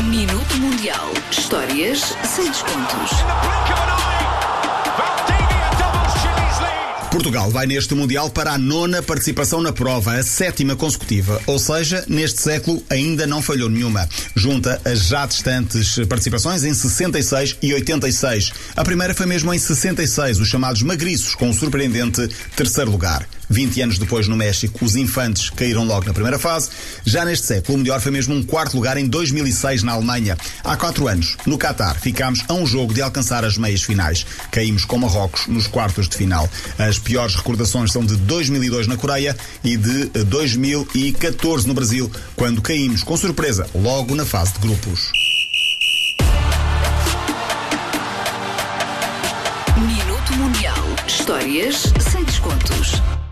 Minuto Mundial. Histórias sem descontos. Portugal vai neste Mundial para a 9ª participação na prova, a 7ª consecutiva. Ou seja, neste século ainda não falhou nenhuma. Junta as já distantes participações em 66 e 86. A primeira foi mesmo em 66, os chamados magriços, com um surpreendente terceiro lugar. 20 anos depois, no México, os infantes caíram logo na primeira fase. Já neste século, o melhor foi mesmo um quarto lugar em 2006 na Alemanha. Há 4 anos, no Qatar, ficámos a um jogo de alcançar as meias finais. Caímos com Marrocos nos quartos de final. As piores recordações são de 2002 na Coreia e de 2014 no Brasil, quando caímos com surpresa logo na fase de grupos. Minuto Mundial. Histórias sem descontos.